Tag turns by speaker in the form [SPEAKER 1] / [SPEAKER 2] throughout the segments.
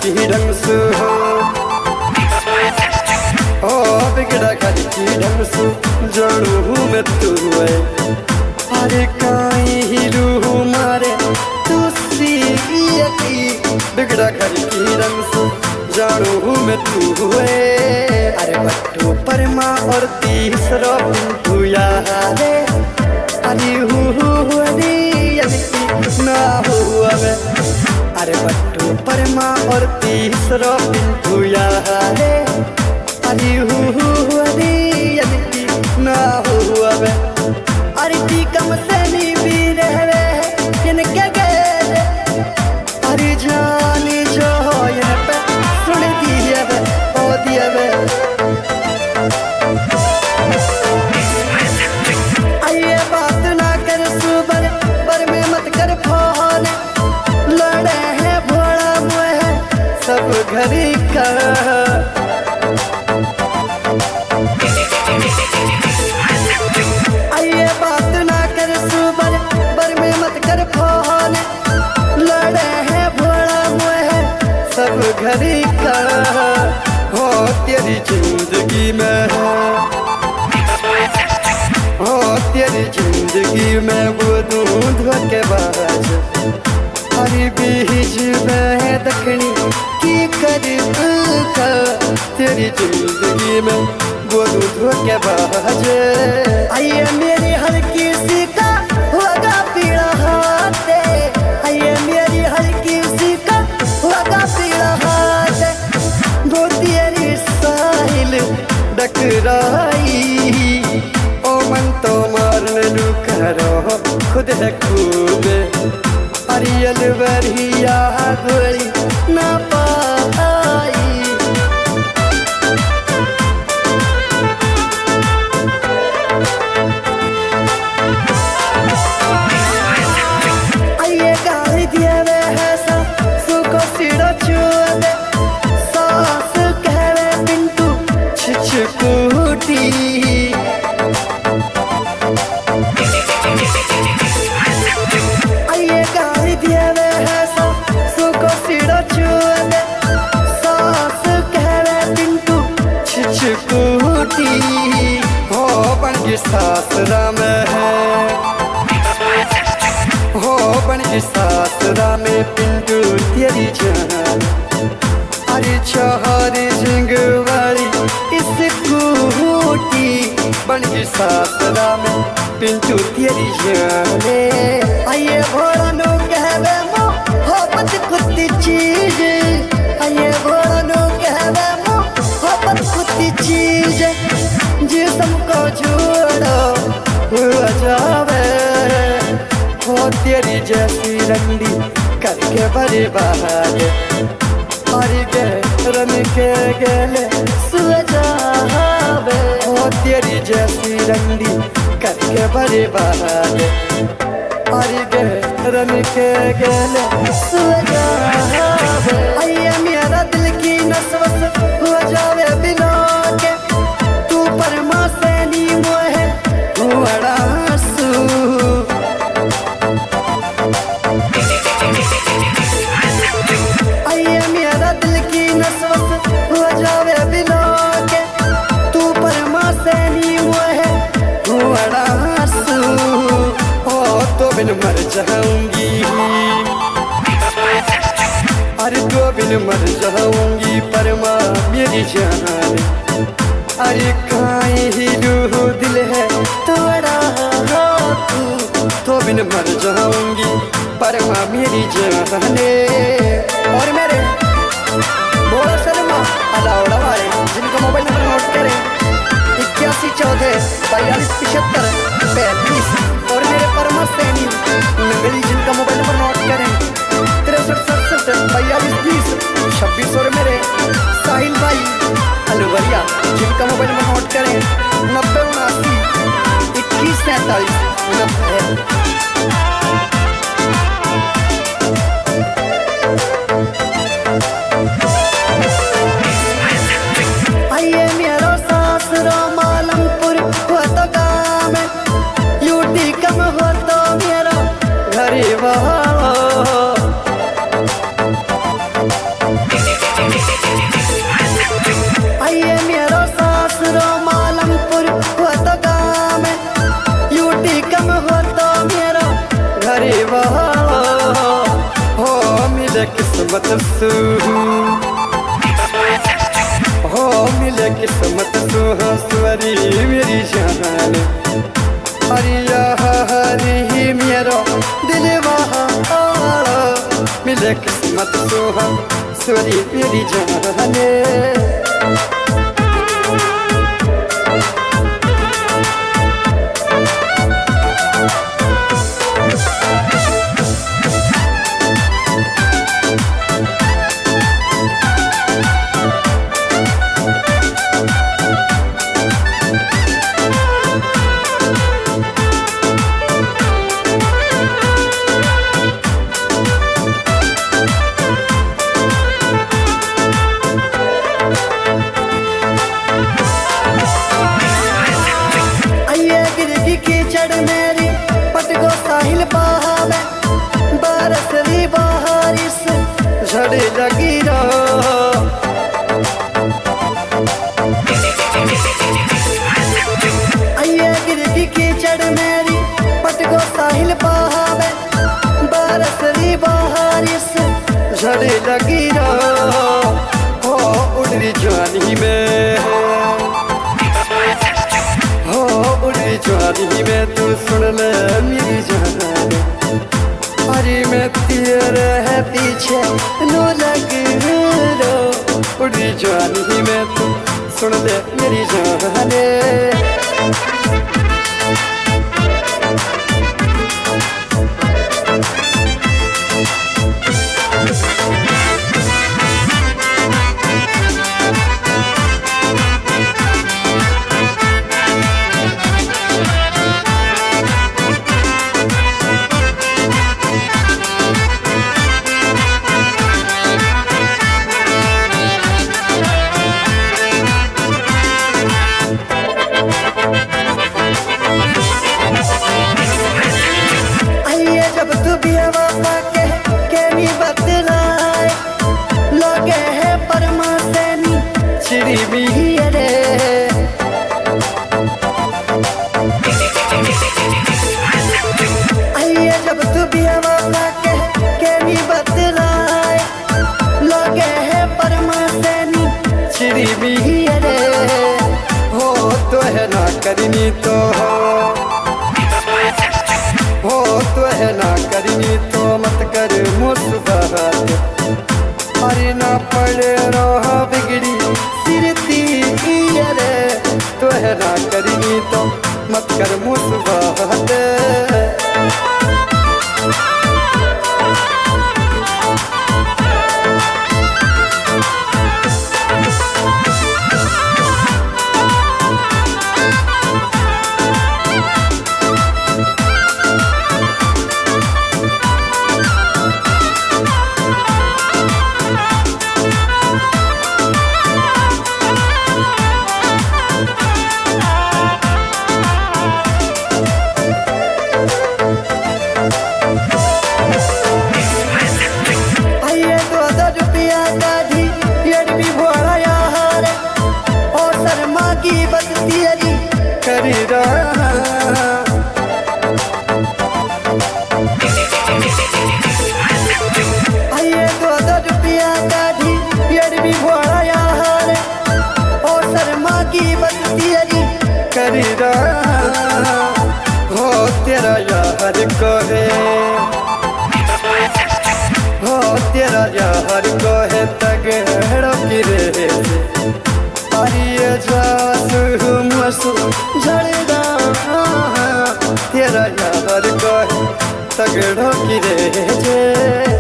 [SPEAKER 1] की ढंग से ओ बिगड़ा घर की ढंग से जानू मैं तू है अरे काई ही रूह मारे तू सी बिगड़ा घर की ढंग से जानू मैं तू है अरे बट्टू परमा और तीसरा पिंटू यारे अरे ना हुआ मैं अरे बट्टू परमा और तीसरा पिंटू यारे अरे ना हुआ मैं अरे ती कम से नहीं भी रहे इनके गए अरे जानी जो ये पे सुन दिया वे ओ दिया वे आइए बात ना कर सुबर पर में मत कर फोन लड़े हैं भोला मुहे सब घरी का आइए बात ना कर सुबर पर में मत कर फोन लड़े हैं भोला मुहे सब घरी का हो तेरी जिंदगी में हो तेरी जिंदगी में वो दूध के बाज हरी बीज में दखनी की करीब का तेरी जिंदगी में वो दूध के बाज आइए मेरी हल्की सी का होगा पीड़ा हाथ आइए मेरी हल्की सी का होगा पीड़ा हाथ वो तेरी साहिल डकराई ओ मन तो मारने लू करो खुद है खूब अरियल बरिया गोली ना पाई आइए गाली दिया वे है सा सुको सिरो चुदे सास कहवे पिंटू छिछकूटी आइए गाली दिया वे है सा सुको सिरो चुदे सास कहवे पिंटू छिछकूटी हो बन की सासरा में है हो बन की सासरा में पिंटू तेरी जान अरे चाहरी जिंगवाड़ी इस कूटी बन की सासरा में पिंटू तेरी जाने आइए भोला नो कहवे मो होपत कुत्ती चीज आइए भोला नो कहवे मो होपत कुत्ती चीज जिसम को छोड़ो हुआ जावे हो तेरी जैसी रंडी करके बड़े बहार हरी के रन के गले सुजावे हो तेरी जैसी रंडी करके बड़े बहार हरी के रन के गले सुजावे आइए मेरा दिल की नस्वस हो जावे बिना के तू परमा से नी मोहे हुआ आइए मेरा दिल की नस्वस हो जावे बिना के तू परमा से नी मोहे हुआ हो तो बिन मर जाऊंगी अरे तो बिन मर जाऊंगी परमा मेरी जान अरे काई ही रूह दिल है तोड़ा तू तो बिन मर जाऊंगी परमा मेरी जाने और मेरे बोला शर्मा अलाउड़ा वाले जिनका मोबाइल नंबर नोट करें 8142427535 और मेरे परमा सैनी नगरी जिनका मोबाइल नंबर नोट करें 63674220 26 और मेरे साहिल भाई अलवरिया जिनका मोबाइल नंबर नोट करें 90792147 आइए किस्मत सू हो मिले किस्मत सू स्वरी मेरी जान हरिया हरी मेरा दिल वहाँ मिले किस्मत सू स्वरी मेरी जान मेरी पटको साहिल बहावे बारस री बारिश झड़ लगी रो आइए गिरगी कीचड़ मेरी पटको साहिल बहावे बारस री बारिश झड़ लगी रो हो उड़री जवानी में उड़ी जवानी में तू सुन ले मेरी जान अरे मैं तेरे है पीछे नो लग रो उड़ी जवानी में तू सुन ले मेरी जान करनी तो हो तो है ना करनी तो मत कर मुस्बत अरे ना पड़े रोहा बिगड़ी सिरती रे तो है ना करनी तो मत कर मुस्बत आइए 2000 रुपया का धी यार भी भोड़ा यार और शर्मा की बत्तियारी कर रहा हो तेरा यार को है हो तेरा यार को है तगड़ो की रे आइए जासु मसु झड़दा तेरा यार को है तगड़ो की रे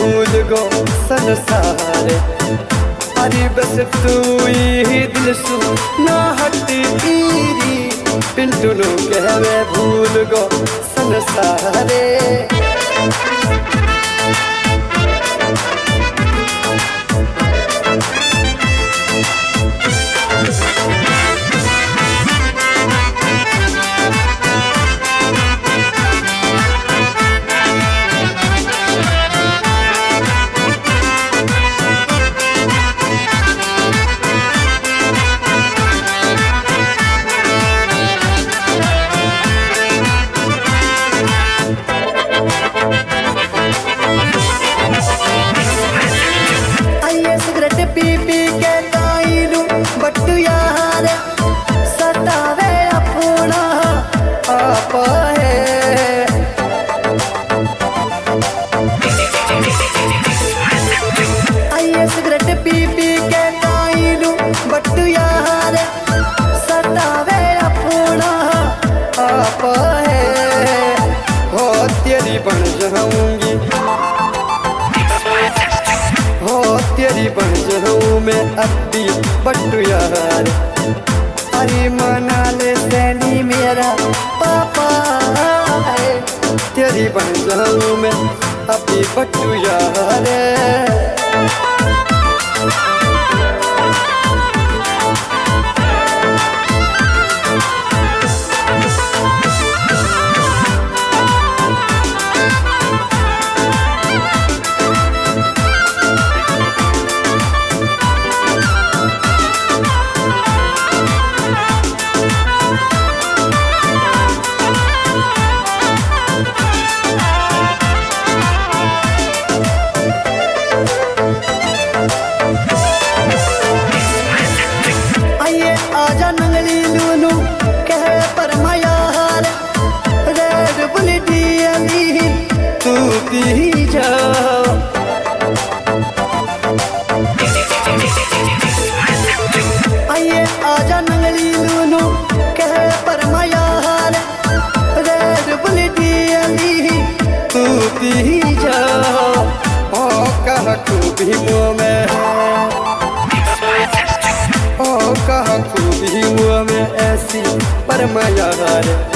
[SPEAKER 1] भूल गो संसार। अरे बस तू ही दिल सु ना हटी पिंटू नो कहवे भूल गो संसारे। पी पी के गाइलू बट्टू यार सतावे अपना आप है। आइए सिगरेट पी पी के गाइलू बट्टू यार सतावे अपना आप है। हो तेरी बन जाऊंगी हो तेरी बन जाऊं मैं अब भी बट्टू यार। अरे मना ले सैनी मेरा पापा है। तेरी बन जाऊं मैं अब भी बट्टू यार। आजा नंगली लूनू कह पर यार रेड बुल डीएली तू पी जा। आइए आजा नंगली लूनू कह पर यार रेड बुल डीएली तू पी जा। ओ कह खूबी मुँह में कहा खूबी हुआ में ऐसी पर मैं यार।